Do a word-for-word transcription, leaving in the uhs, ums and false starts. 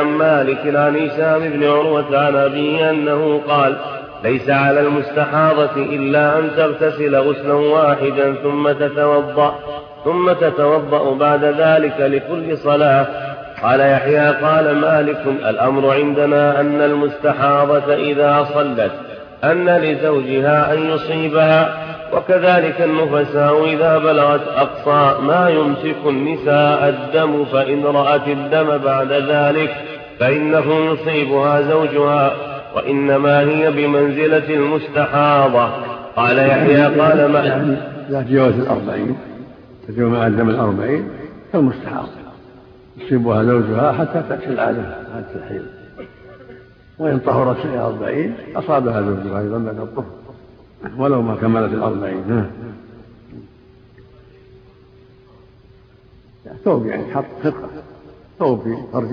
عن مالك عن هشام بن عروة عن أبيه أنه قال ليس على المستحاضة إلا أن تغتسل غسلا واحدا ثم تتوضأ ثم تتوضأ بعد ذلك لكل صلاة. قال يحيى قال مالك الأمر عندنا أن المستحاضة إذا صلت أن لزوجها أن يصيبها، وكذلك النفساء إذا بلغت أقصى ما يمسك النساء الدم فإن رأت الدم بعد ذلك فإنه يصيبها زوجها، وإنما هي بمنزلة المستحاضة. قال يحيى قال ما يعني لا تجاوز الأربعين، تجاوز مع الدم الأربعين كالمستحاضة يصيبها زوجها حتى تأتي العادة حتى الحيض، وإن طهرت في أربعين أصابها زوجها أيضا بعد الطهر ولو ما كملت الأربعين. ثوب يعني حط خرقة ثوب في